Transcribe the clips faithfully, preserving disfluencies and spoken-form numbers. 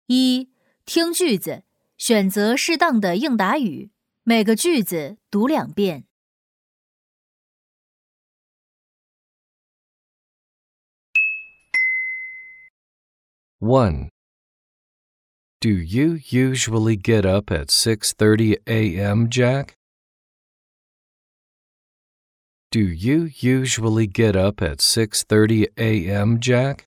一、听句子，选择适当的应答语，每个句子读两遍。 one. Do you usually get up at six thirty a.m., Jack? Do you usually get up at six thirty a.m., Jack?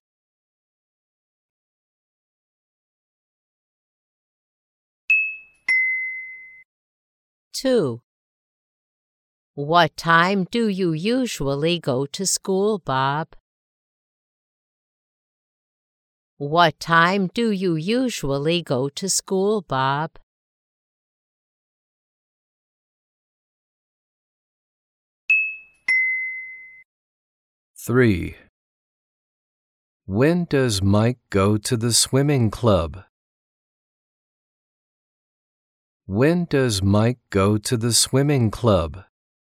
two. What time do you usually go to school, Bob? What time do you usually go to school, Bob? three. When does Mike go to the swimming club? When does Mike go to the swimming club?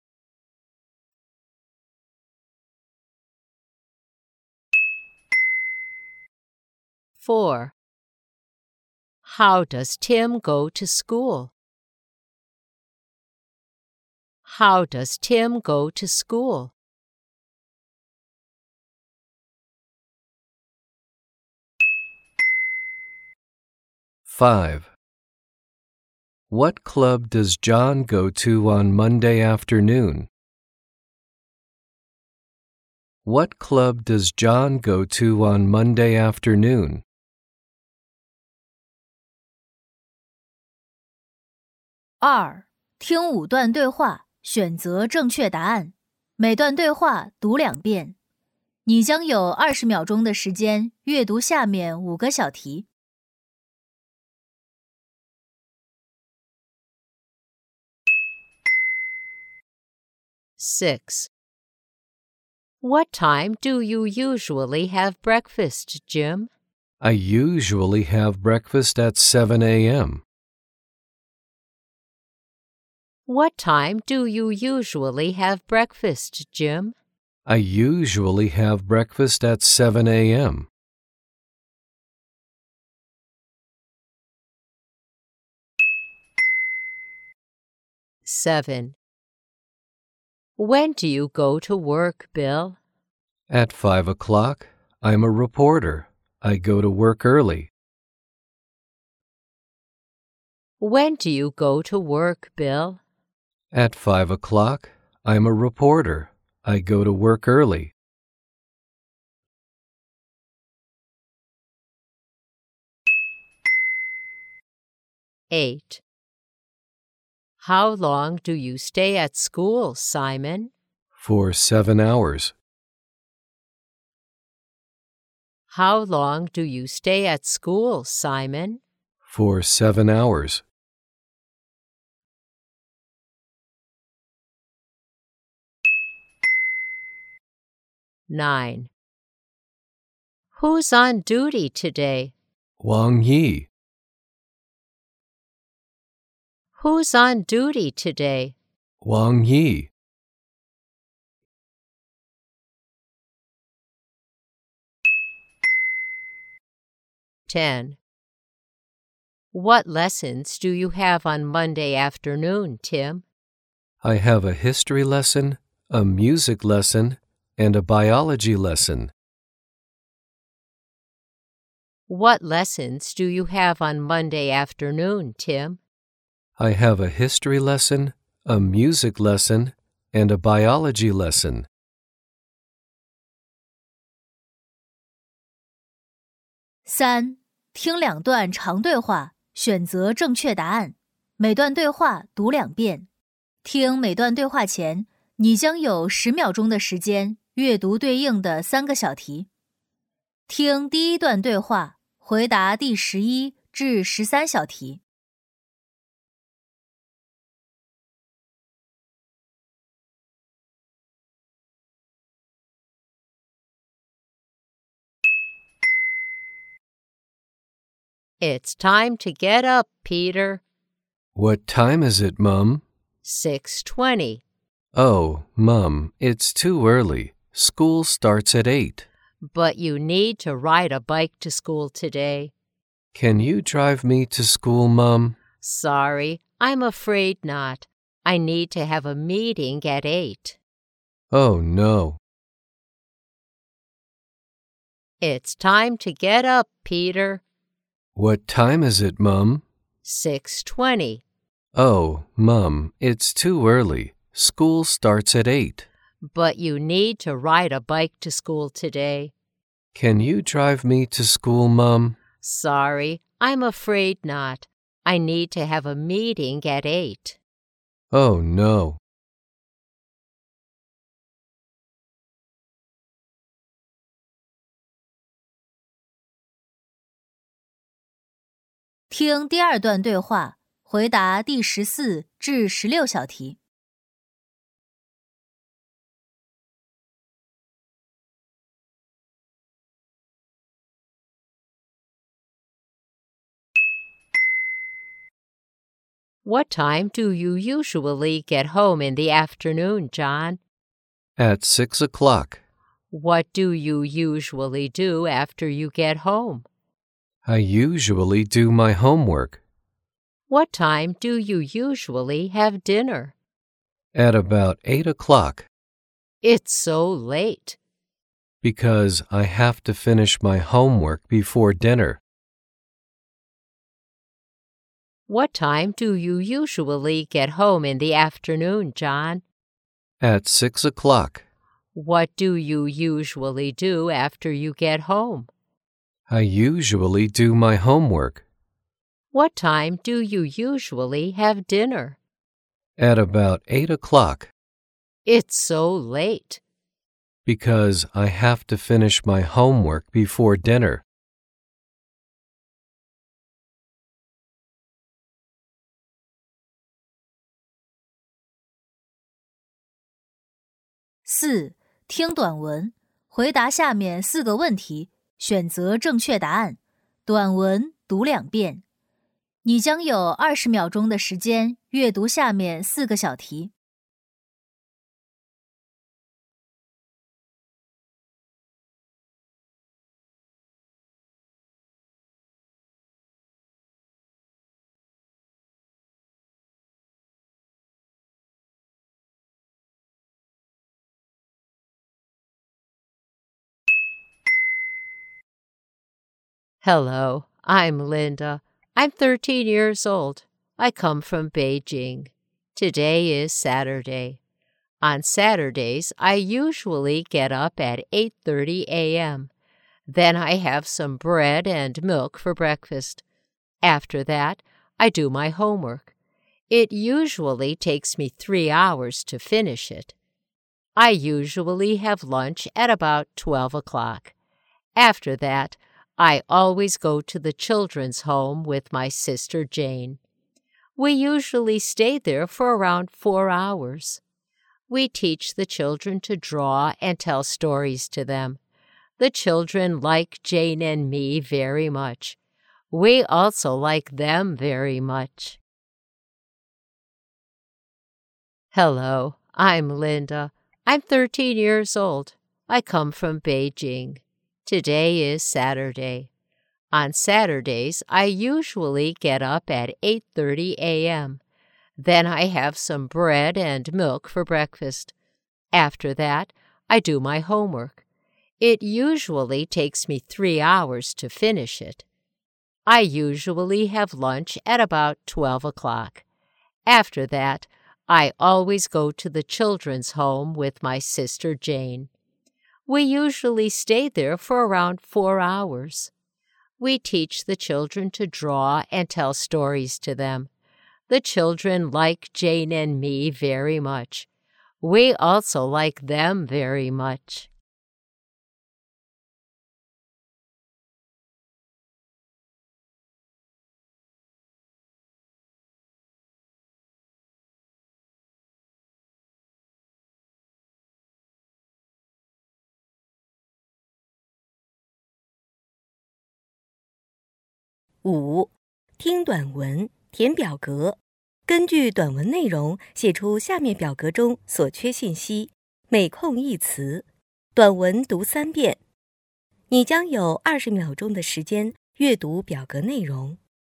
four. How does Tim go to school? How does Tim go to school? five. What club does John go to on Monday afternoon? What club does John go to on Monday afternoon? 二、听五段对话，选择正确答案，每段对话读两遍。你将有二十秒钟的时间阅读下面五个小题。 six. What time do you usually have breakfast, Jim? I usually have breakfast at seven a.m. What time do you usually have breakfast, Jim? I usually have breakfast at seven a.m. seven. When do you go to work, Bill? At five o'clock. I'm a reporter. I go to work early. When do you go to work, Bill? At five o'clock. I'm a reporter. I go to work early. eight. How long do you stay at school, Simon? For seven hours. How long do you stay at school, Simon? For seven hours. nine. Who's on duty today? Wang Yi. Who's on duty today? Wang Yi. ten. What lessons do you have on Monday afternoon, Tim? I have a history lesson, a music lesson, and a biology lesson. What lessons do you have on Monday afternoon, Tim? I have a history lesson, a music lesson, and a biology lesson. 三、听两段长对话，选择正确答案，每段对话读两遍。听每段对话前，你将有十秒钟的时间阅读对应的三个小题。听第一段对话，回答第十一至十三小题。 It's time to get up, Peter. What time is it, Mum? six twenty. Oh, Mum, it's too early. School starts at eight. But you need to ride a bike to school today. Can you drive me to school, Mom? Sorry, I'm afraid not. I need to have a meeting at eight. Oh, no. It's time to get up, Peter. What time is it, Mom? six twenty. Oh, Mom, it's too early. School starts at eight. But you need to ride a bike to school today. Can you drive me to school, Mom? Sorry, I'm afraid not. I need to have a meeting at eight. Oh, no. 听第二段对话，回答第十四至十六小题。 What time do you usually get home in the afternoon, John? At six o'clock. What do you usually do after you get home? I usually do my homework. What time do you usually have dinner? At about eight o'clock. It's so late. Because I have to finish my homework before dinner. What time do you usually get home in the afternoon, John? At six o'clock. What do you usually do after you get home? I usually do my homework. What time do you usually have dinner? At about eight o'clock. It's so late. Because I have to finish my homework before dinner. 四、听短文，回答下面四个问题，选择正确答案。短文读两遍。你将有二十秒钟的时间阅读下面四个小题。 Hello, I'm Linda. I'm thirteen years old. I come from Beijing. Today is Saturday. On Saturdays, I usually get up at eight thirty a.m. Then I have some bread and milk for breakfast. After that, I do my homework. It usually takes me three hours to finish it. I usually have lunch at about twelve o'clock. After that, I always go to the children's home with my sister Jane. We usually stay there for around four hours. We teach the children to draw and tell stories to them. The children like Jane and me very much. We also like them very much. Hello, I'm Linda. I'm thirteen years old. I come from Beijing. Today is Saturday. On Saturdays, I usually get up at eight thirty a.m. Then I have some bread and milk for breakfast. After that, I do my homework. It usually takes me three hours to finish it. I usually have lunch at about twelve o'clock. After that, I always go to the children's home with my sister Jane. We usually stay there for around four hours. We teach the children to draw and tell stories to them. The children like Jane and me very much. We also like them very much. .五、听短文，填表格，根据短文内容写出下面表格中所缺信息，每空一词。短文读三遍。你将有二十秒钟的时间阅读表格内容。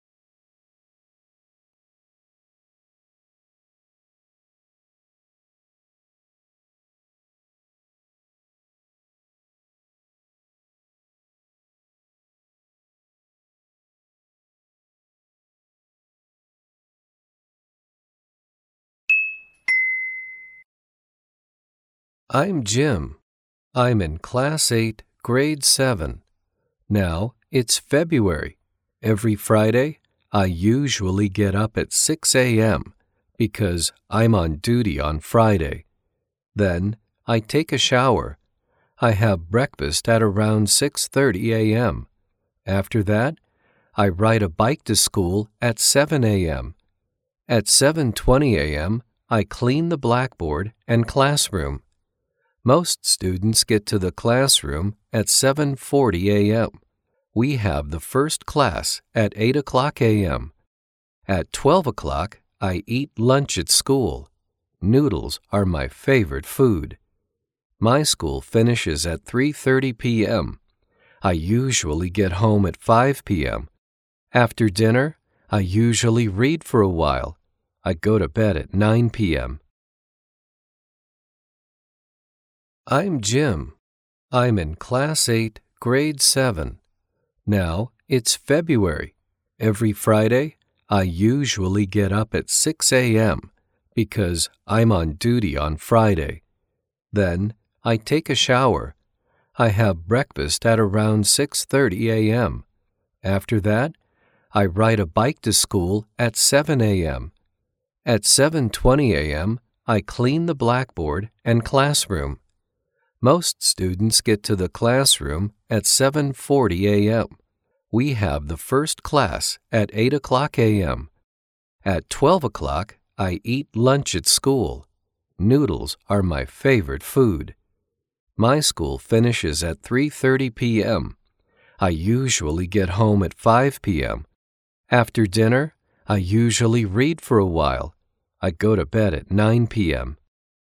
I'm Jim. I'm in Class eight, Grade seven. Now, it's February. Every Friday, I usually get up at six a.m. because I'm on duty on Friday. Then, I take a shower. I have breakfast at around six thirty a.m. After that, I ride a bike to school at seven a.m. At seven twenty a.m., I clean the blackboard and classroom. Most students get to the classroom at seven forty a.m. We have the first class at eight o'clock a.m. At twelve o'clock, I eat lunch at school. Noodles are my favorite food. My school finishes at three thirty p.m. I usually get home at five p.m. After dinner, I usually read for a while. I go to bed at nine p.m. I'm Jim. I'm in Class eight, Grade seven. Now, it's February. Every Friday, I usually get up at six a.m. because I'm on duty on Friday. Then, I take a shower. I have breakfast at around six thirty a.m. After that, I ride a bike to school at seven a.m. At seven twenty a.m., I clean the blackboard and classroom. Most students get to the classroom at seven forty a.m. We have the first class at eight o'clock a.m. At twelve o'clock, I eat lunch at school. Noodles are my favorite food. My school finishes at three thirty p.m. I usually get home at five p.m. After dinner, I usually read for a while. I go to bed at nine p.m.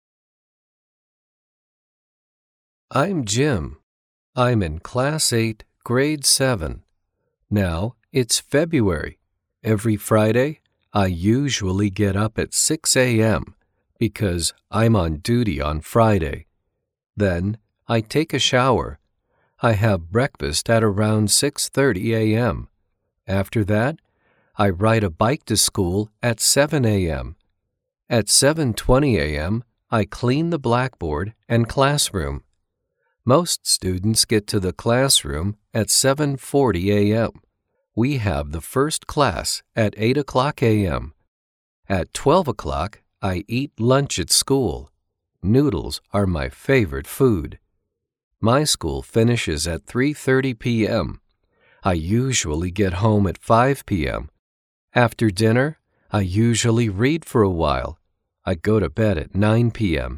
I'm Jim. I'm in Class eight, Grade seven. Now, it's February. Every Friday, I usually get up at six a.m. because I'm on duty on Friday. Then, I take a shower. I have breakfast at around six thirty a.m. After that, I ride a bike to school at seven a.m. At seven twenty a.m., I clean the blackboard and classroom. Most students get to the classroom at seven forty a.m. We have the first class at eight o'clock a.m. At twelve o'clock, I eat lunch at school. Noodles are my favorite food. My school finishes at three thirty p.m. I usually get home at five p.m. After dinner, I usually read for a while. I go to bed at nine p.m.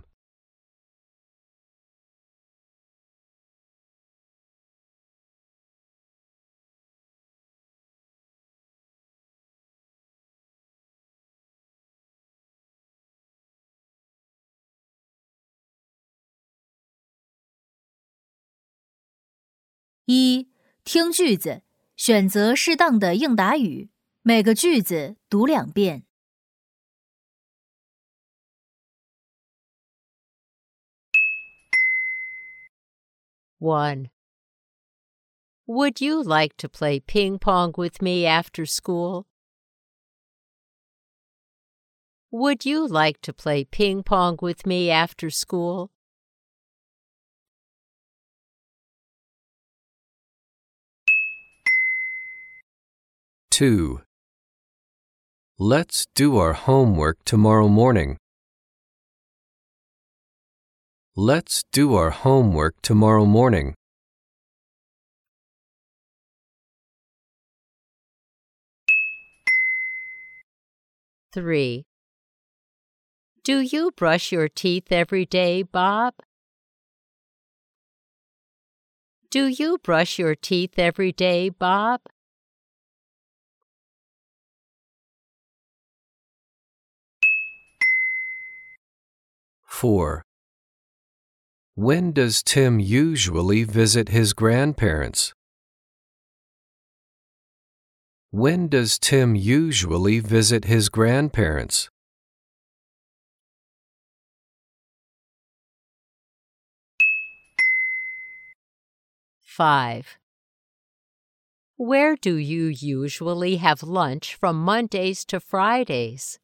一、听句子，选择适当的应答语，每个句子读两遍。 one. Would you like to play ping pong with me after school? Would you like to play ping pong with me after school? two. Let's do our homework tomorrow morning. Let's do our homework tomorrow morning. three. Do you brush your teeth every day, Bob? Do you brush your teeth every day, Bob? four. When does Tim usually visit his grandparents? When does Tim usually visit his grandparents? five. Where do you usually have lunch from Mondays to Fridays?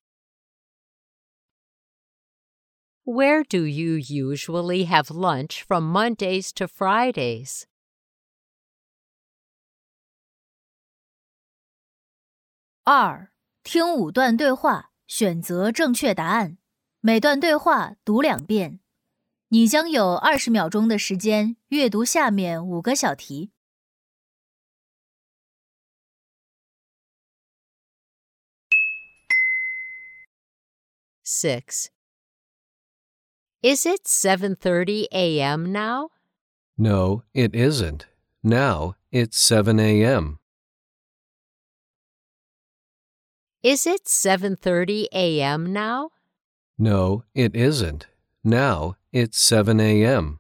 Where do you usually have lunch from Mondays to Fridays? 二、听五段对话，选择正确答案。每段对话读两遍。你将有二十秒钟的时间阅读下面五个小题。 six. Is it seven thirty a.m. now? No, it isn't. Now it's seven a.m. Is it seven thirty a.m. now? No, it isn't. Now it's seven a.m.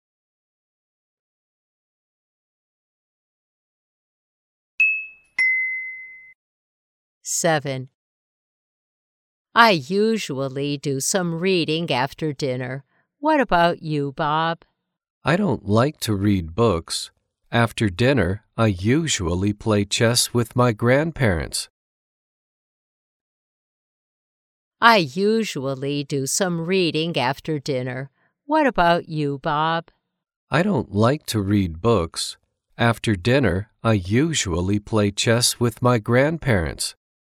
seven. I usually do some reading after dinner. What about you, Bob? I don't like to read books. After dinner, I usually play chess with my grandparents. I usually do some reading after dinner. What about you, Bob? I don't like to read books. After dinner, I usually play chess with my grandparents.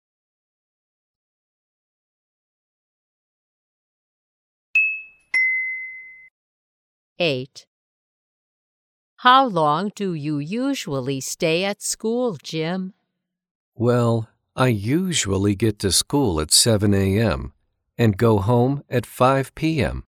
eight. How long do you usually stay at school, Jim? Well, I usually get to school at seven a.m. and go home at five p.m.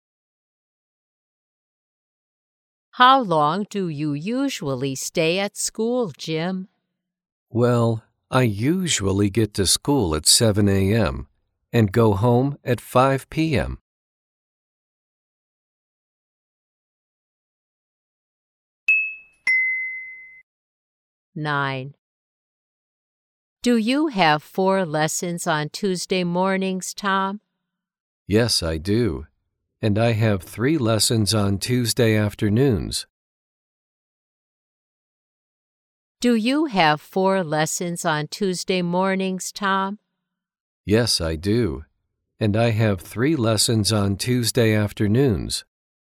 How long do you usually stay at school, Jim? Well, I usually get to school at seven a.m. and go home at five p.m. nine. Do you have four lessons on Tuesday mornings, Tom? Yes, I do. And I have three lessons on Tuesday afternoons. Do you have four lessons on Tuesday mornings, Tom? Yes, I do. And I have three lessons on Tuesday afternoons.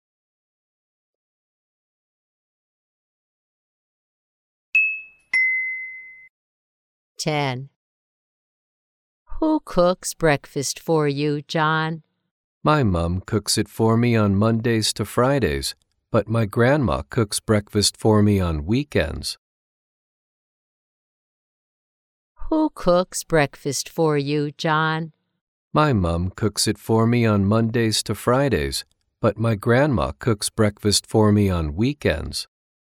ten. Who cooks breakfast for you, John? My mom cooks it for me on Mondays to Fridays, but my grandma cooks breakfast for me on weekends. Who cooks breakfast for you, John? My mom cooks it for me on Mondays to Fridays, but my grandma cooks breakfast for me on weekends.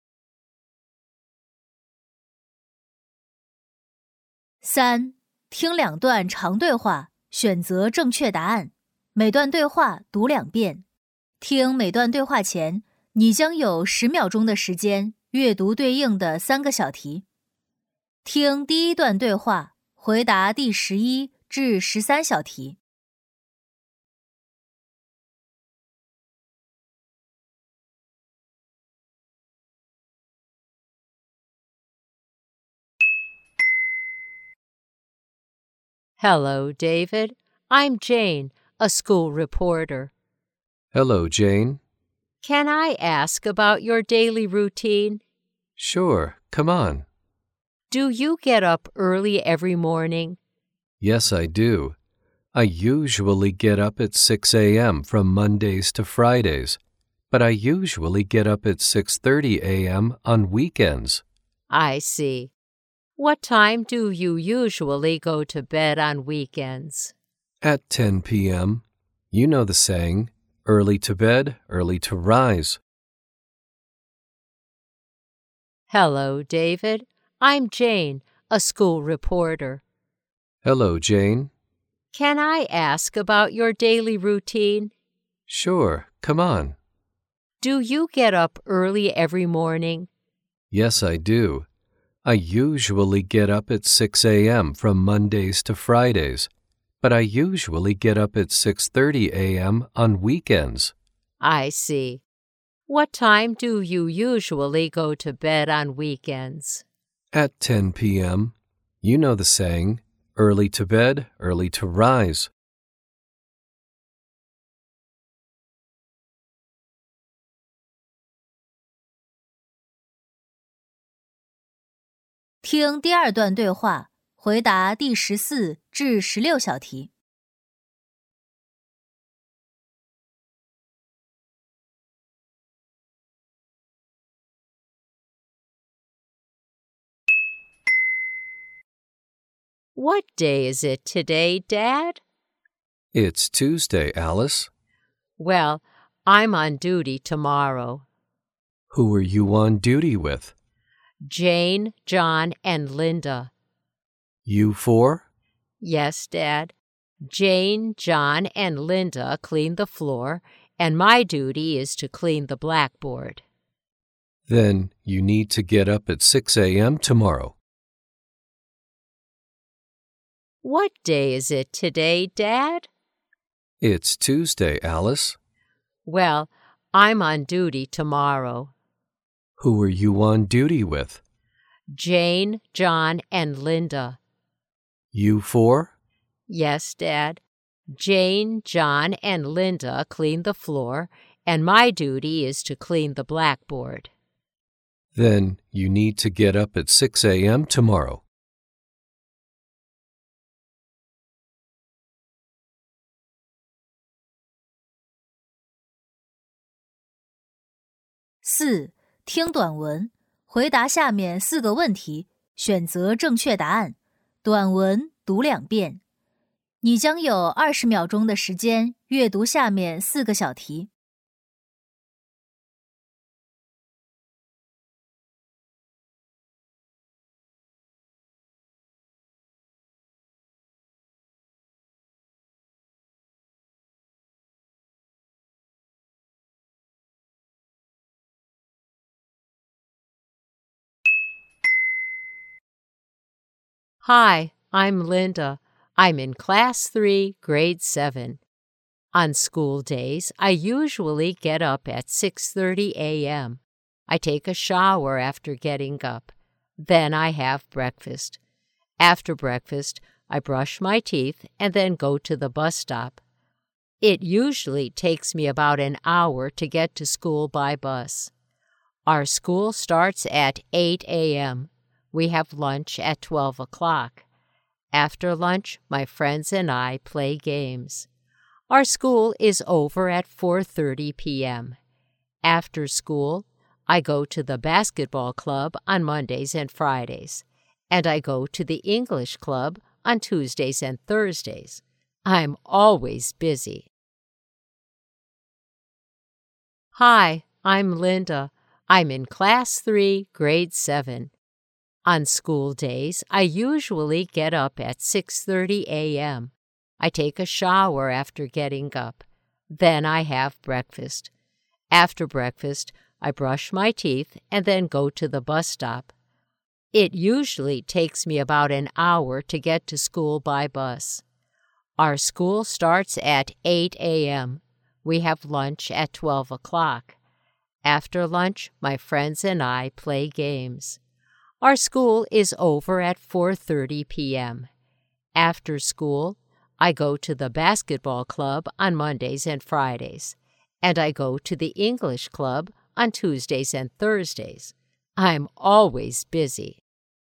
三、听两段长对话，选择正确答案。每段对话读两遍。听每段对话前，你将有十秒钟的时间阅读对应的三个小题。听第一段对话，回答第十一至十三小题。 Hello, David. I'm Jane, a school reporter. Hello, Jane. Can I ask about your daily routine? Sure, come on. Do you get up early every morning? Yes, I do. I usually get up at six a.m. from Mondays to Fridays, but I usually get up at six thirty a.m. on weekends. I see. What time do you usually go to bed on weekends? At ten p.m. You know the saying, early to bed, early to rise. Hello, David. I'm Jane, a school reporter. Hello, Jane. Can I ask about your daily routine? Sure, come on. Do you get up early every morning? Yes, I do. I usually get up at six a.m. from Mondays to Fridays, but I usually get up at six thirty a.m. on weekends. I see. What time do you usually go to bed on weekends? At ten p.m. You know the saying, early to bed, early to rise. 听第二段对话，回答第十四至十六小题。 What day is it today, Dad? It's Tuesday, Alice. Well, I'm on duty tomorrow. Who are you on duty with? Jane, John, and Linda. You four? Yes, Dad. Jane, John, and Linda clean the floor, and my duty is to clean the blackboard. Then you need to get up at six a.m. tomorrow. What day is it today, Dad? It's Tuesday, Alice. Well, I'm on duty tomorrow. Who are you on duty with? Jane, John, and Linda. You four? Yes, Dad. Jane, John, and Linda clean the floor, and my duty is to clean the blackboard. Then you need to get up at six a.m. tomorrow. 四、听短文，回答下面四个问题，选择正确答案。短文读两遍。你将有二十秒钟的时间阅读下面四个小题。 Hi, I'm Linda. I'm in Class three, Grade seven. On school days, I usually get up at six thirty a.m. I take a shower after getting up. Then I have breakfast. After breakfast, I brush my teeth and then go to the bus stop. It usually takes me about an hour to get to school by bus. Our school starts at eight a.m. We have lunch at twelve o'clock. After lunch, my friends and I play games. Our school is over at four thirty p.m. After school, I go to the basketball club on Mondays and Fridays, and I go to the English club on Tuesdays and Thursdays. I'm always busy. Hi, I'm Linda. I'm in Class three, Grade seven. On school days, I usually get up at six thirty a.m. I take a shower after getting up. Then I have breakfast. After breakfast, I brush my teeth and then go to the bus stop. It usually takes me about an hour to get to school by bus. Our school starts at eight a.m. We have lunch at twelve o'clock. After lunch, my friends and I play games. Our school is over at four thirty p.m. After school, I go to the basketball club on Mondays and Fridays, and I go to the English club on Tuesdays and Thursdays. I'm always busy.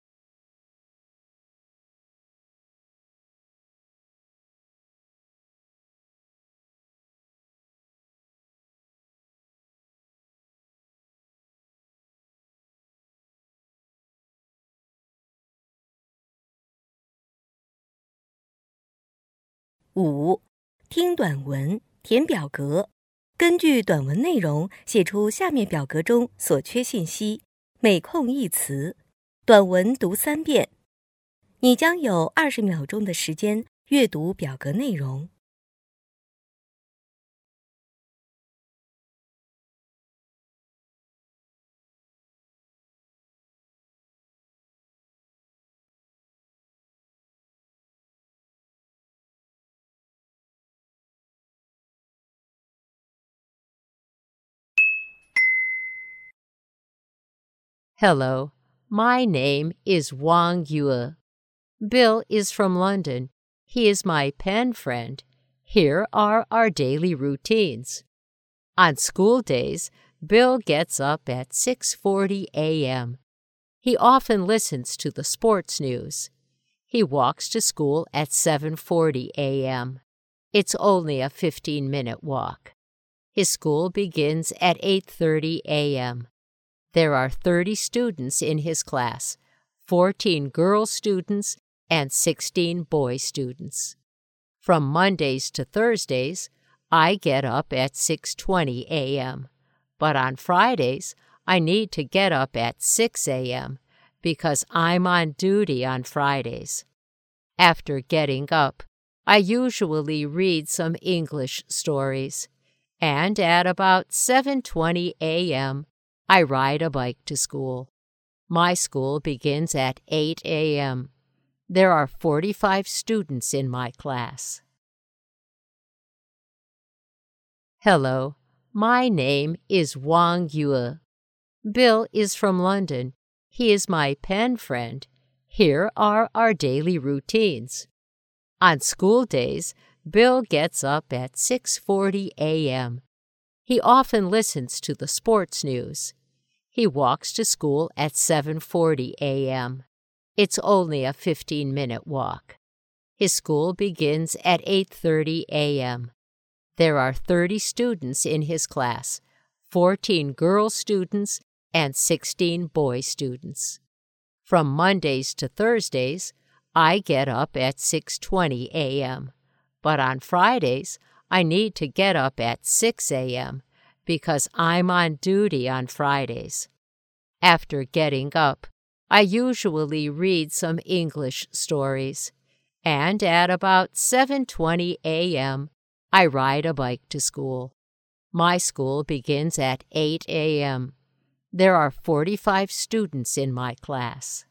"五、听短文，填表格，根据短文内容写出下面表格中所缺信息，每空一词。短文读三遍。你将有二十秒钟的时间阅读表格内容。 Hello, my name is Wang Yue. Bill is from London. He is my pen friend. Here are our daily routines. On school days, Bill gets up at six forty a m He often listens to the sports news. He walks to school at seven forty a m It's only a fifteen-minute walk. His school begins at eight thirty a m There are thirty students in his class, fourteen girl students and sixteen boy students. From Mondays to Thursdays, I get up at six twenty a m But on Fridays, I need to get up at six a m because I'm on duty on Fridays. After getting up, I usually read some English stories, and at about seven twenty a m, I ride a bike to school. My school begins at eight a m There are forty-five students in my class. Hello, my name is Wang Yue. Bill is from London. He is my pen friend. Here are our daily routines. On school days, Bill gets up at six forty a m He often listens to the sports news. He walks to school at seven forty a m It's only a fifteen-minute walk. His school begins at eight thirty a m There are thirty students in his class, fourteen girl students and sixteen boy students. From Mondays to Thursdays, I get up at six twenty a m But on Fridays, I need to get up at six a m because I'm on duty on Fridays. After getting up, I usually read some English stories, and at about seven twenty a m, I ride a bike to school. My school begins at eight a m There are forty-five students in my class.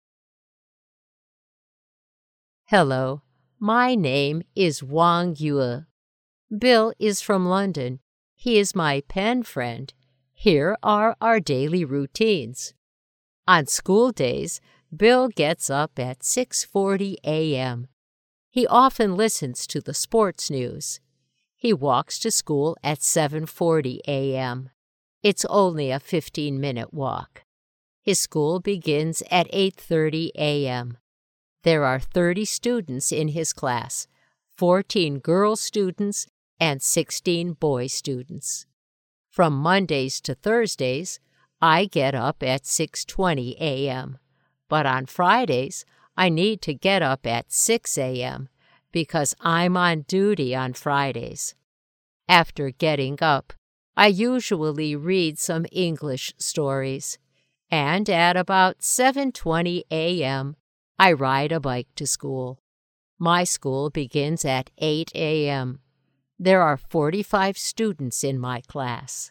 Hello, my name is Wang Yue. Bill is from London. He is my pen friend. Here are our daily routines. On school days, Bill gets up at six forty a m He often listens to the sports news. He walks to school at seven forty a m It's only a fifteen-minute walk. His school begins at eight thirty a m There are thirty students in his class, fourteen girl students and sixteen boy students. From Mondays to Thursdays, I get up at six twenty a m But on Fridays, I need to get up at six a m because I'm on duty on Fridays. After getting up, I usually read some English stories, and at about seven twenty a m, I ride a bike to school. My school begins at eight a m There are forty-five students in my class.